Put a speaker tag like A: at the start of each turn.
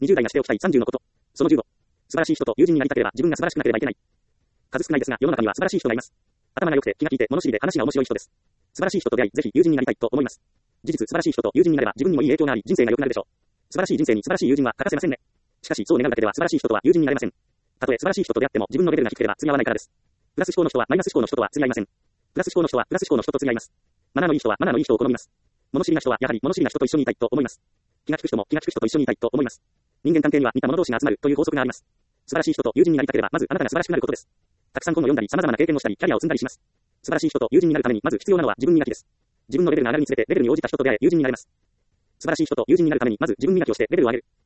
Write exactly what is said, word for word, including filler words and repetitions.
A: にじゅう代がしておきたいさんじゅうのこと。そのじゅうご。素晴らしい人と友人になりたければ自分が素晴らしくなければいけない。数少ないですが、世の中には素晴らしい人がいます。頭が良くて気が利いて物知りで話が面白い人です。素晴らしい人と出会い、ぜひ友人になりたいと思います。事実、素晴らしい人と友人になれば自分にもいい影響があり、人生が良くなるでしょう。素晴らしい人生に素晴らしい友人は欠かせませんね。しかし、そう願うだけでは素晴らしい人とは友人になれません。たとえ素晴らしい人と出会っても自分のレベルが低ければ釣り合わないからです。プラス思考の人はマイナス思考の人とは釣り合いません。プラス思考の人はプラス思考の人と釣り合います。マナーのいい人はマナーのいい人を好みます。物知りな人はやはり物知りな人と一緒にいたいと思います。気が利く人も気が利く人と一緒にいたいと思います。人間関係には似た者同士が集まるという法則があります。素晴らしい人と友人になりたければまずあなたが素晴らしくなることです。たくさん本を読んだり様々な経験をしたりキャリアを積んだりします。素晴らしい人と友人になるためにまず必要なのは自分磨きです。自分のレベルが上がるにつれてレベルに応じた人と出会え友人になれます。素晴らしい人と友人になるためにまず自分磨きをしてレベルを上げる。